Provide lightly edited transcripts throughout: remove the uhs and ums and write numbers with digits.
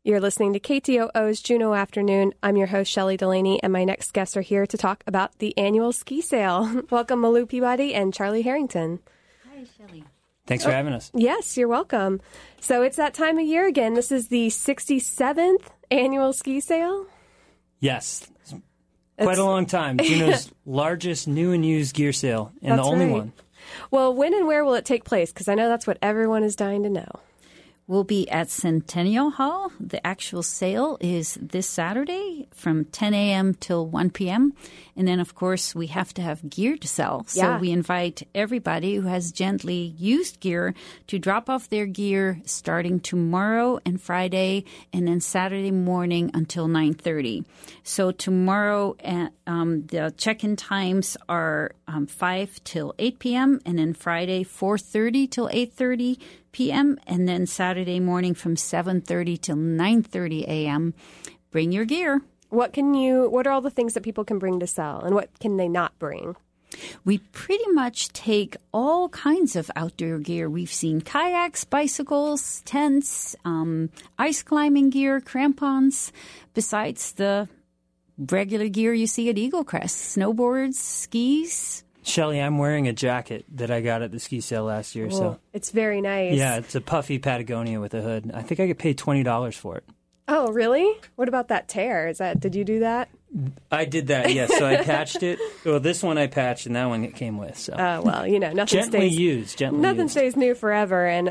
You're listening to KTOO's Juneau Afternoon. I'm your host, Shelley Delaney, and my next guests are here to talk about the annual ski sale. Welcome, Malou Peabody and Charlie Harrington. Hi, Shelley. Thanks for having us. Yes, you're welcome. So it's that time of year again. This is the 67th annual ski sale. Yes. Quite a long time. Juneau's largest new and used gear sale, and the only one. Well, when and where will it take place? Because I know that's what everyone is dying to know. We'll be at Centennial Hall. The actual sale is this Saturday from 10 a.m. till 1 p.m. And then, of course, we have to have gear to sell. So we invite everybody who has gently used gear to drop off their gear starting tomorrow and Friday and then Saturday morning until 9:30. So tomorrow, the check-in times are 5 till 8 p.m. and then Friday 4:30 till 8:30 p.m. and then Saturday morning from 7:30 till 9:30 a.m. Bring your gear. What are all the things that people can bring to sell, and what can they not bring? We pretty much take all kinds of outdoor gear. We've seen kayaks, bicycles, tents, ice climbing gear, crampons, besides the regular gear you see at Eagle Crest, snowboards, skis. Shelley, I'm wearing a jacket that I got at the ski sale last year. So it's very nice. Yeah, it's a puffy Patagonia with a hood. I think I could pay $20 for it. Oh, really? What about that tear? Did you do that? I did that, yes. So I patched it. Well, this one I patched, and that one it came with. So. Well, nothing Gently stays used. Nothing stays new forever, and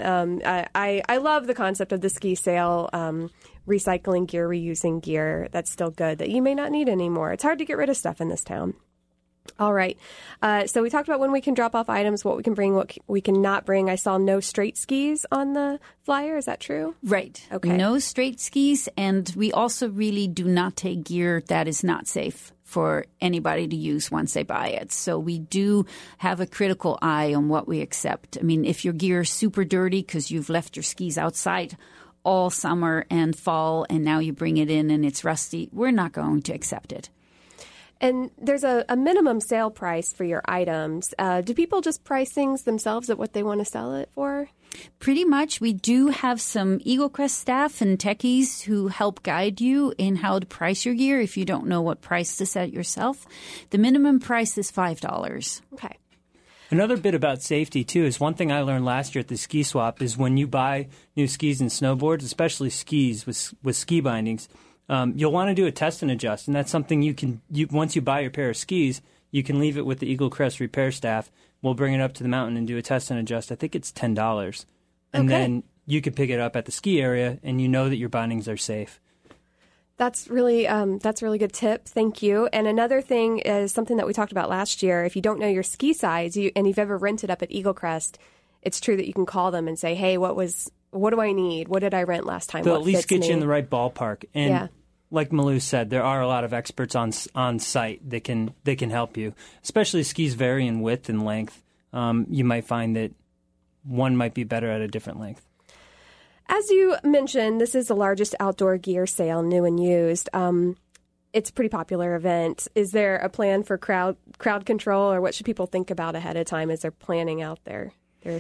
I love the concept of the ski sale. Recycling gear, reusing gear that's still good that you may not need anymore. It's hard to get rid of stuff in this town. All right. So we talked about when we can drop off items, what we can bring, what we cannot bring. I saw no straight skis on the flyer. Is that true? Right. Okay. No straight skis. And we also really do not take gear that is not safe for anybody to use once they buy it. So we do have a critical eye on what we accept. I mean, if your gear is super dirty because you've left your skis outside all summer and fall and now you bring it in and it's rusty, we're not going to accept it. And there's a minimum sale price for your items. Do people just price things themselves at what they want to sell it for? Pretty much. We do have some Eagle Crest staff and techies who help guide you in how to price your gear if you don't know what price to set yourself. The minimum price is $5. Okay. Another bit about safety, too, is one thing I learned last year at the ski swap is when you buy new skis and snowboards, especially skis with ski bindings, you'll want to do a test and adjust, and that's something once you buy your pair of skis, you can leave it with the Eagle Crest repair staff. We'll bring it up to the mountain and do a test and adjust. I think it's $10. And then you can pick it up at the ski area, and you know that your bindings are safe. That's a really good tip. Thank you. And another thing is something that we talked about last year. If you don't know your ski size and you've ever rented up at Eagle Crest, it's true that you can call them and say, hey, what do I need? What did I rent last time? They'll at least get you in the right ballpark. And like Malou said, there are a lot of experts on site that can help you. Especially skis vary in width and length. You might find that one might be better at a different length. As you mentioned, this is the largest outdoor gear sale, new and used. It's a pretty popular event. Is there a plan for crowd control, or what should people think about ahead of time as they're planning out their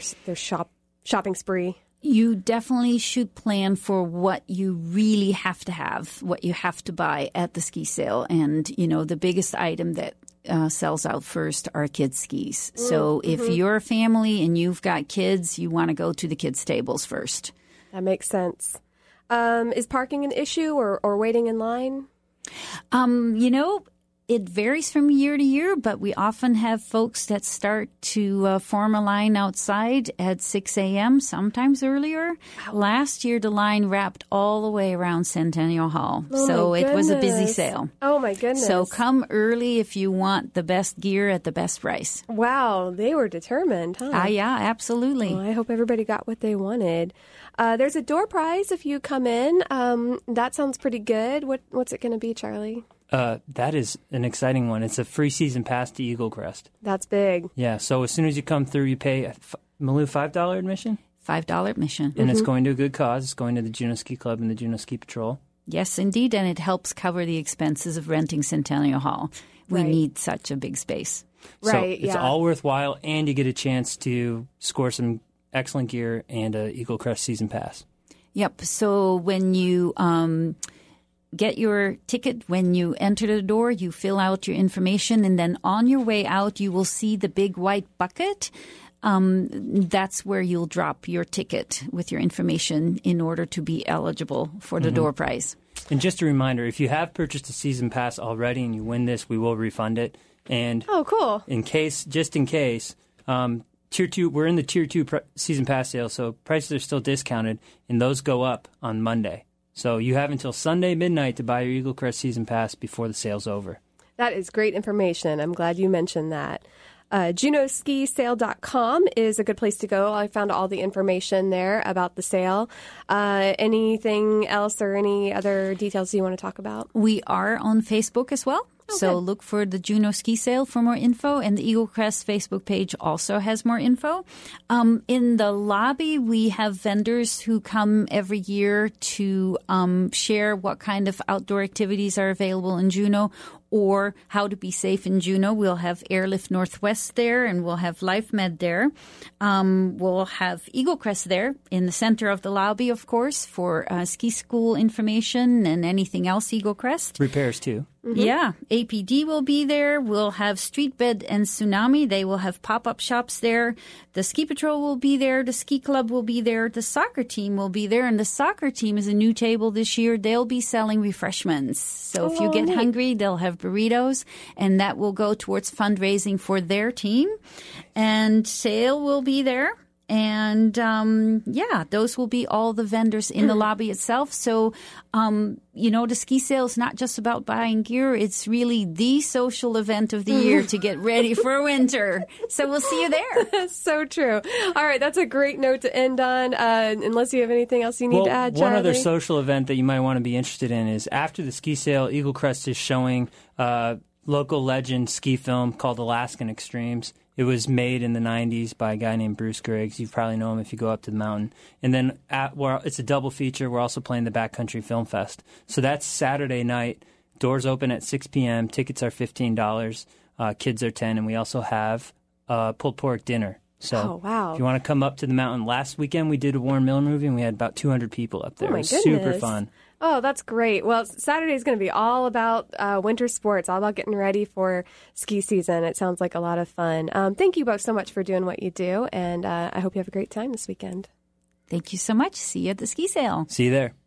shopping spree? You definitely should plan for what you really have to have, what you have to buy at the ski sale. And, the biggest item that sells out first are kids' skis. So if you're a family and you've got kids, you want to go to the kids' tables first. That makes sense. Is parking an issue or waiting in line? It varies from year to year, but we often have folks that start to form a line outside at 6 a.m., sometimes earlier. Wow. Last year, the line wrapped all the way around Centennial Hall. So it was a busy sale. Oh, my goodness. So come early if you want the best gear at the best price. Wow, they were determined, huh? Yeah, absolutely. Well, I hope everybody got what they wanted. There's a door prize if you come in. That sounds pretty good. What's it going to be, Charlie? That is an exciting one. It's a free season pass to Eagle Crest. That's big. Yeah, so as soon as you come through, you pay, Malou, $5 admission? $5 admission. And it's going to a good cause. It's going to the Juneau Ski Club and the Juneau Ski Patrol. Yes, indeed, and it helps cover the expenses of renting Centennial Hall. We need such a big space. Right, so it's all worthwhile, and you get a chance to score some excellent gear and a Eagle Crest season pass. Yep. So when you get your ticket, when you enter the door, you fill out your information, and then on your way out, you will see the big white bucket. That's where you'll drop your ticket with your information in order to be eligible for the door prize. And just a reminder, if you have purchased a season pass already and you win this, we will refund it. And cool. Just in case, Tier 2, we're in the Tier 2 season pass sale, so prices are still discounted, and those go up on Monday. So you have until Sunday midnight to buy your Eagle Crest season pass before the sale's over. That is great information. I'm glad you mentioned that. JuneauSkiSale.com is a good place to go. I found all the information there about the sale. Anything else or any other details you want to talk about? We are on Facebook as well. So look for the Juneau Ski Sale for more info, and the Eagle Crest Facebook page also has more info. In the lobby, we have vendors who come every year to share what kind of outdoor activities are available in Juneau or how to be safe in Juneau. We'll have Airlift Northwest there, and we'll have LifeMed there. We'll have Eagle Crest there in the center of the lobby, of course, for ski school information and anything else Eagle Crest. Repairs, too. Mm-hmm. Yeah. APD will be there. We'll have Street Bed and Tsunami. They will have pop-up shops there. The Ski Patrol will be there. The Ski Club will be there. The soccer team will be there. And the soccer team is a new table this year. They'll be selling refreshments. So if you get hungry, they'll have burritos. And that will go towards fundraising for their team. And Sale will be there. And, those will be all the vendors in the lobby itself. So, the ski sale is not just about buying gear. It's really the social event of the year to get ready for winter. So we'll see you there. That's so true. All right. That's a great note to end on, unless you have anything else you need to add, Charlie. One other social event that you might want to be interested in is after the ski sale, Eagle Crest is showing local legend ski film called Alaskan Extremes. It was made in the 90s by a guy named Bruce Griggs. You probably know him if you go up to the mountain. And then it's a double feature. We're also playing the Backcountry Film Fest. So that's Saturday night. Doors open at 6 p.m. Tickets are $15. Kids are $10. And we also have pulled pork dinner. So if you want to come up to the mountain. Last weekend we did a Warren Miller movie, and we had about 200 people up there. Oh, my goodness. Super fun. Oh, that's great. Well, Saturday is going to be all about winter sports, all about getting ready for ski season. It sounds like a lot of fun. Thank you both so much for doing what you do, and I hope you have a great time this weekend. Thank you so much. See you at the ski sale. See you there.